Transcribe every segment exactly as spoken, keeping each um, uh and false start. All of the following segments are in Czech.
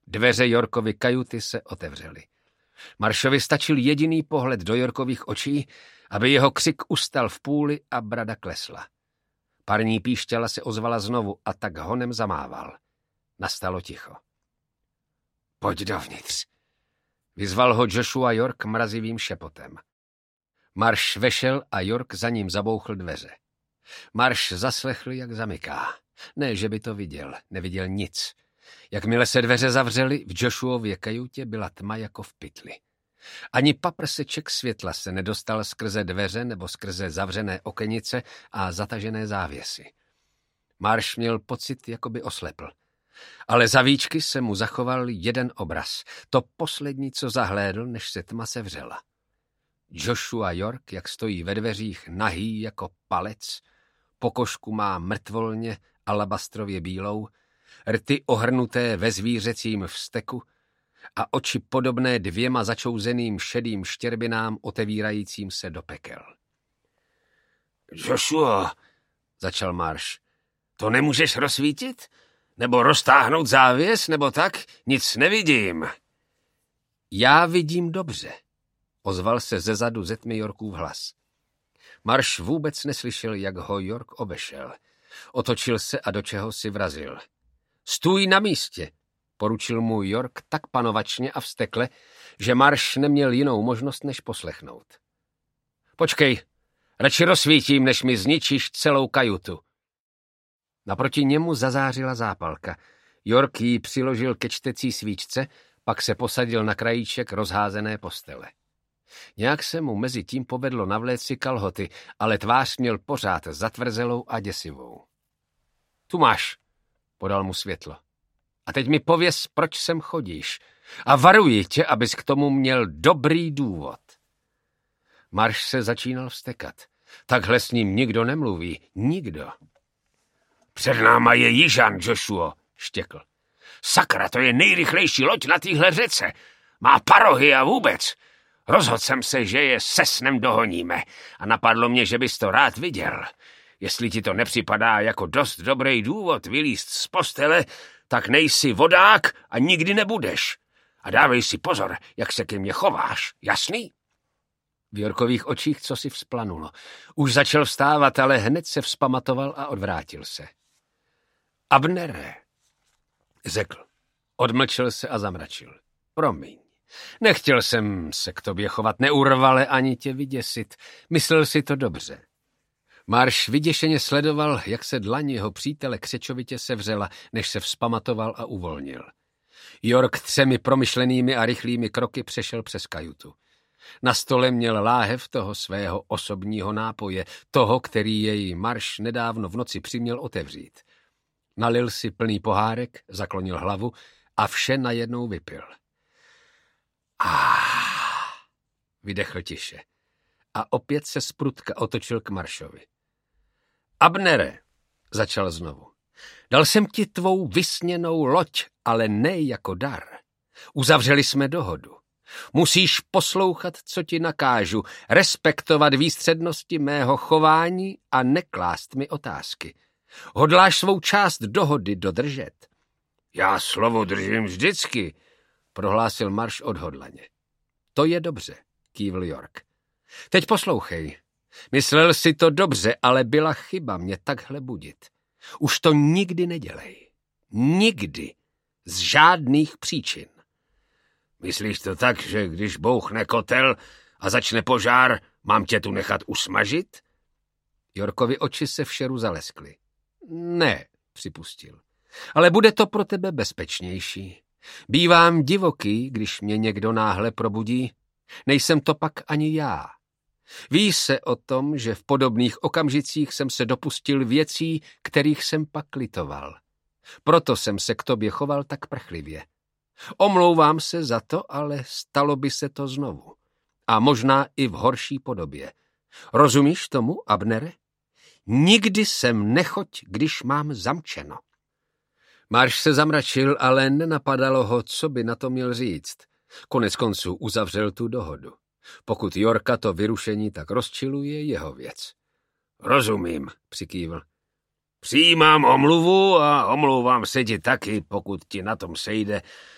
Dveře Yorkovy kajuty se otevřely. Marshovi stačil jediný pohled do Yorkových očí, aby jeho křik ustal v půli a brada klesla. Parní píšťala se ozvala znovu a tak honem zamával. Nastalo ticho. Pojď dovnitř, vyzval ho Joshua York mrazivým šepotem. Marsh vešel a York za ním zabouchl dveře. Marsh zaslechl, jak zamyká. Ne, že by to viděl, neviděl nic. Jakmile se dveře zavřely, v Joshuově kajutě byla tma jako v pytli. Ani paprseček světla se nedostal skrze dveře nebo skrze zavřené okenice a zatažené závěsy. Marsh měl pocit, jako by oslepl. Ale za víčky se mu zachoval jeden obraz, to poslední, co zahlédl, než se tma sevřela. Joshua York, jak stojí ve dveřích, nahý jako palec, pokožku má mrtvolně alabastrově bílou, rty ohrnuté ve zvířecím vzteku a oči podobné dvěma začouzeným šedým štěrbinám otevírajícím se do pekel. Joshua, začal Marsh, to nemůžeš rozsvítit? Nebo roztáhnout závěs, nebo tak? Nic nevidím. Já vidím dobře, ozval se zezadu ze tmy Yorkův hlas. Marsh vůbec neslyšel, jak ho York obešel. Otočil se a do čeho si vrazil. Stůj na místě, poručil mu York tak panovačně a vztekle, že Marsh neměl jinou možnost, než poslechnout. Počkej, radši rozsvítím, než mi zničíš celou kajutu. Naproti němu zazářila zápalka. York ji přiložil ke čtecí svíčce, pak se posadil na krajíček rozházené postele. Nějak se mu mezi tím povedlo navléct si kalhoty, ale tvář měl pořád zatvrzelou a děsivou. Tu máš, podal mu světlo. A teď mi pověz, proč sem chodíš. A varuji tě, abys k tomu měl dobrý důvod. Marsh se začínal vztekat. Takhle s ním nikdo nemluví. Nikdo. Před náma je jižan, Joshua, štěkl. Sakra, to je nejrychlejší loď na téhle řece. Má parohy a vůbec. Rozhodl jsem se, že je se snem dohoníme a napadlo mě, že bys to rád viděl. Jestli ti to nepřipadá jako dost dobrý důvod vylízt z postele, tak nejsi vodák a nikdy nebudeš. A dávej si pozor, jak se ke mně chováš, jasný? V Yorkových očích cosi vzplanulo. Už začal vstávat, ale hned se vzpamatoval a odvrátil se. Abnere, řekl. Odmlčel se a zamračil. Promiň. Nechtěl jsem se k tobě chovat neurvale ani tě vyděsit. Myslel si to dobře. Marsh vyděšeně sledoval, jak se dlaň jeho přítele křečovitě sevřela, než se vzpamatoval a uvolnil. York třemi promyšlenými a rychlými kroky přešel přes kajutu. Na stole měl láhev toho svého osobního nápoje, toho, který jej Marsh nedávno v noci přiměl otevřít. Nalil si plný pohárek, zaklonil hlavu a vše najednou vypil. Ah, vydechl tiše a opět se sprutka otočil k Marshovi. Abnere, začal znovu, dal jsem ti tvou vysněnou loď, ale ne jako dar. Uzavřeli jsme dohodu. Musíš poslouchat, co ti nakážu, respektovat výstřednosti mého chování a neklást mi otázky. Hodláš svou část dohody dodržet? Já slovo držím vždycky, prohlásil Marsh odhodlaně. To je dobře, kývl York. Teď poslouchej. Myslel si to dobře, ale byla chyba mě takhle budit. Už to nikdy nedělej. Nikdy. Z žádných příčin. Myslíš to tak, že když bouchne kotel a začne požár, mám tě tu nechat usmažit? Yorkovi oči se v šeru zaleskly. Ne, připustil. Ale bude to pro tebe bezpečnější. Bývám divoký, když mě někdo náhle probudí. Nejsem to pak ani já. Ví se o tom, že v podobných okamžicích jsem se dopustil věcí, kterých jsem pak litoval. Proto jsem se k tobě choval tak prchlivě. Omlouvám se za to, ale stalo by se to znovu. A možná i v horší podobě. Rozumíš tomu, Abnere? Nikdy sem nechoď, když mám zamčeno. Marsh se zamračil, ale nenapadalo ho, co by na to měl říct. Konec konců uzavřel tu dohodu. Pokud Yorka to vyrušení tak rozčiluje, jeho věc. Rozumím, přikývl. Přijímám omluvu a omlouvám se ti taky, pokud ti na tom sejde.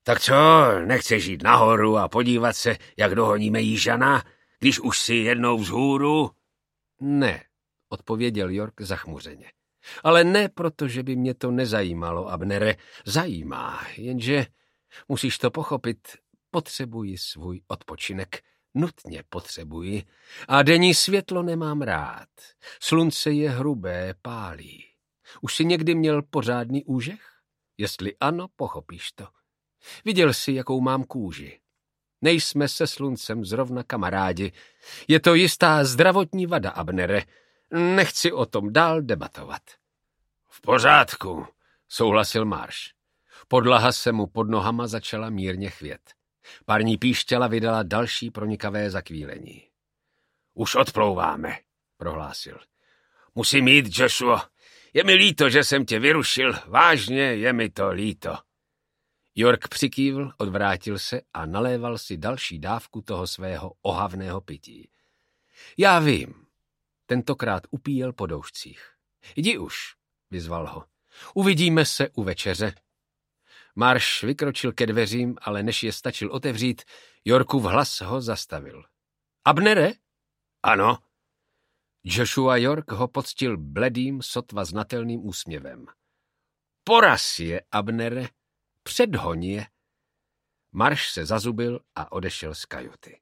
Tak co, nechceš jít nahoru a podívat se, jak dohoníme Jižana, když už si jednou vzhůru? Ne, odpověděl York zachmuřeně. Ale ne proto, že by mě to nezajímalo, Abnere. Zajímá, jenže musíš to pochopit, potřebuji svůj odpočinek. Nutně potřebuji. A denní světlo nemám rád. Slunce je hrubé, pálí. Už jsi někdy měl pořádný úžeh? Jestli ano, pochopíš to. Viděl jsi, jakou mám kůži. Nejsme se sluncem zrovna kamarádi. Je to jistá zdravotní vada, Abnere. Nechci o tom dál debatovat. V pořádku, souhlasil Marsh. Podlaha se mu pod nohama začala mírně chvět. Parní píšťala vydala další pronikavé zakvílení. Už odplouváme, prohlásil. Musím jít, Joshua. Je mi líto, že jsem tě vyrušil. Vážně je mi to líto. York přikývl, odvrátil se a naléval si další dávku toho svého ohavného pití. Já vím. Tentokrát upíjel po doušcích. Jdi už, vyzval ho. Uvidíme se u večeře. Marsh vykročil ke dveřím, ale než je stačil otevřít, Yorkův hlas ho zastavil. Abnere? Ano. Joshua York ho poctil bledým, sotva znatelným úsměvem. Poraz je, Abnere, předhoň je. Marsh se zazubil a odešel z kajuty.